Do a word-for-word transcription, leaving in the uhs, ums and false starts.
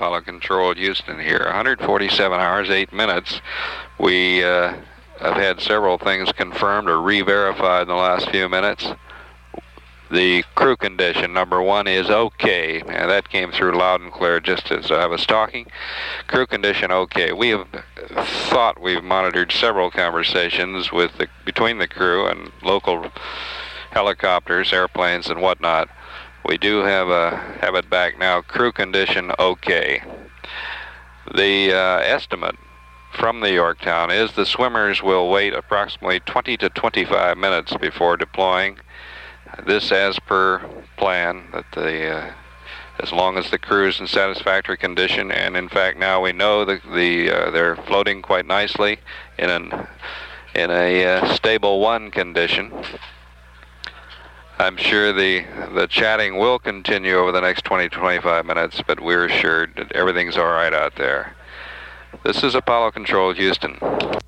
Apollo Control Houston here. one hundred forty-seven hours, eight minutes. We uh, have had several things confirmed or re-verified in the last few minutes. The crew condition, number one, is okay. And that came through loud and clear just as I was talking. Crew condition okay. We have thought we've monitored several conversations with the, between the crew and local helicopters, airplanes, and whatnot. We do have a have it back now. Crew condition okay. The uh, estimate from the Yorktown is the swimmers will wait approximately twenty to twenty-five minutes before deploying. This as per plan, that the uh, as long as the crew is in satisfactory condition, and in fact now we know that the uh, they're floating quite nicely in an in a uh, stable one condition. I'm sure the the chatting will continue over the next twenty to twenty-five minutes, but we're assured that everything's all right out there. This is Apollo Control Houston.